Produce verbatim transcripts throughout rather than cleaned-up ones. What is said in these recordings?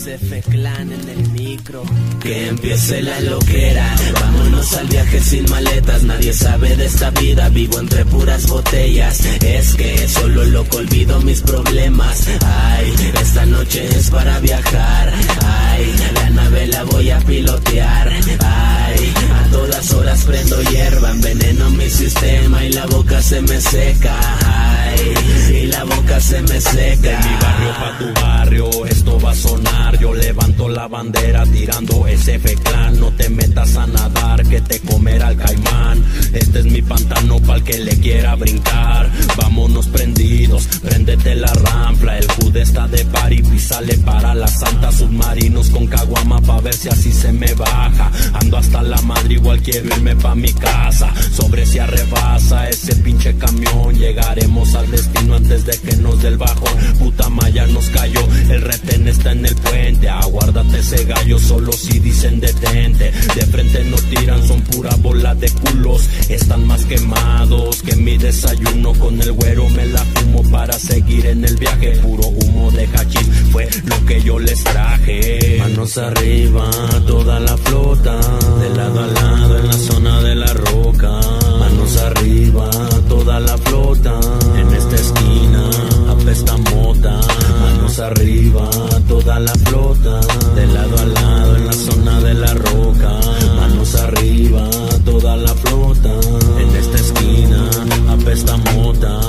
S F Clan en el micro. Que empiece la loquera, vámonos al viaje sin maletas. Nadie sabe de esta vida, vivo entre puras botellas. Es que solo loco olvido mis problemas. Ay, esta noche es para viajar. Ay, la nave la voy a pilotear. Ay, a todas horas prendo hierba, enveneno mi sistema y la boca se me seca. Ay, y la boca se me seca. De mi barrio pa' tu barrio, esto va a sonar. Yo levanto la bandera tirando S F Clan. No te metas a nadar, que te comerá el caimán. Este es mi pantano pa'l que le quiera brincar. Vámonos prendidos, préndete la rampla. El Q D está de party, písale para la santa. Submarinos con caguama pa' ver si así se me baja. Ando hasta la madre, igual quiero irme pa' mi casa. Sobre si arrebasa ese pinche camión, llegaremos al destino antes de que nos dé el bajón. Puta malla nos cayó, el retén está en el puente. Aguárdate ese gallo, solo si dicen detente. De frente no tiran, son pura bola de culos. Están más quemados que mi desayuno. Con el güero me la fumo para seguir en el viaje. Puro humo de hachís fue lo que yo les traje. Manos arriba, toda la flota, de lado a lado en la zona de la roca. Manos arriba, toda la flota, en esta esquina apesta mota. Manos arriba, toda la flota, de lado a lado en la zona de la roca. Manos arriba, toda la flota, en esta esquina apesta mota.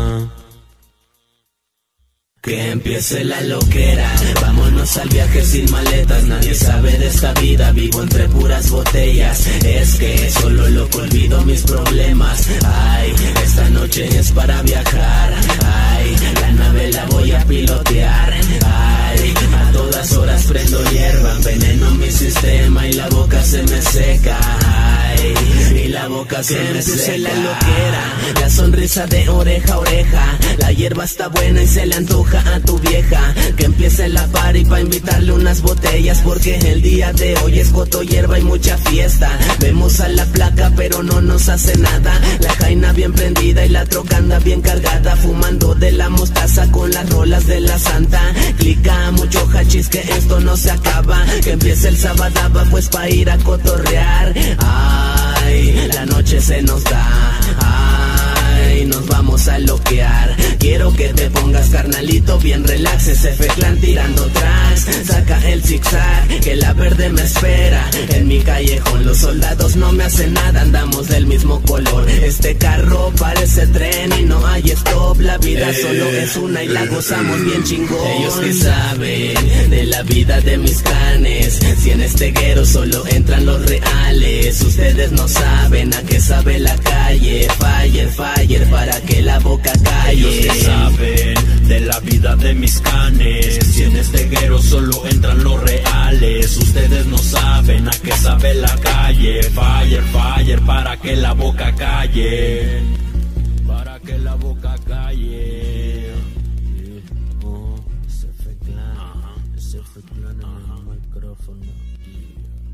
Que empiece la loquera, vámonos al viaje sin maletas. Nadie sabe de esta vida, vivo entre puras botellas. Es que solo loco olvido mis problemas. Ay, esta noche es para viajar. Ay, la nave la voy a pilotear. Ay, a todas horas prendo hierba, enveneno mi sistema y la boca se me seca. Ay, y la boca se me seca. La loquera, la sonrisa de oreja a oreja. La hierba está buena y se le antoja a tu vieja. Que empiece la party pa' invitarle unas botellas, porque el día de hoy es coto, hierba y mucha fiesta. Vemos a la placa pero no nos hace nada. La jaina bien prendida y la troca anda bien cargada. Fumando de la mostaza con las rolas de la santa. Clica mucho hachís que esto no se acaba. Que empiece el sabadaba pues pa' ir a cotorrear. Ay, la noche se nos da. Ay, nos vamos a loquear. Quiero que te pongas carnalito bien relax. S F Clan tirando tracks. Saca el zigzag, que la verde me espera. En mi callejón los soldados no me hacen nada. Andamos del mismo color. Este carro parece tren y no hay stop. La vida eh, solo es una y la gozamos bien chingón. Ellos que saben de la vida de mis canes. Si en este guero solo entran los reales. Ustedes no saben a qué sabe la calle. Fire, fire, para que la boca calle. Ellos que saben de la vida de mis canes. Si en este guero solo entran los reales. Ustedes no saben a qué sabe la calle. Fire, fire, para que la boca calle. Para que la boca calle. Oh, S F Clan, S F Clan en el micrófono.